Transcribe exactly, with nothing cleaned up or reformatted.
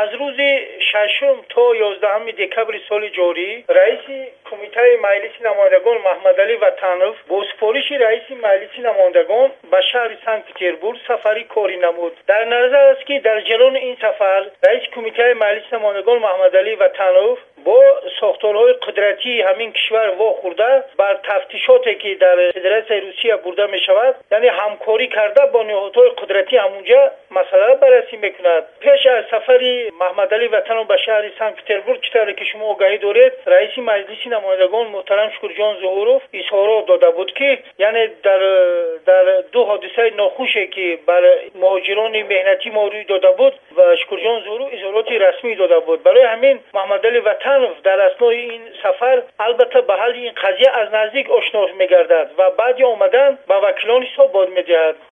از روز ششم تا یازدهم دکبر سال جاری رئیس کمیته مجلس نمایندگان محمد علی وطنوف با سفارش رئیس مجلس نمایندگان به شهر سنت پترزبورگ سفری کاری نمود. در نظر است که در جریان این سفر رئیس کمیته مجلس نمایندگان محمد علی وطنوف با ساختارهای قدرتی همین کشور واخورده بر تفتیشاتی که در فدراسیون روسیه برده می شود، یعنی همکاری کرده با نهادهای قدرتی همونجا مسئله را بررسی میکند. پیش از سفر محمد علی وطنوف به شهر سنت پترزبورگ چطوری که شما آگاهی دارید، رئیس مجلس نمایندگان محترم شکرجان ظهورov اظهارات داده بود که یعنی در در دو حادثه ناخوشی که بر مهاجران مهنتی ما روی داده بود و شکرجان ظهورov اظهارات رسمی داده بود. برای همین محمد علی وطنوف در اثنای این سفر البته به حل این قضیه از نزدیک آشنا می‌گردد و بعد آمدن به وکیلان حساب می‌دهد.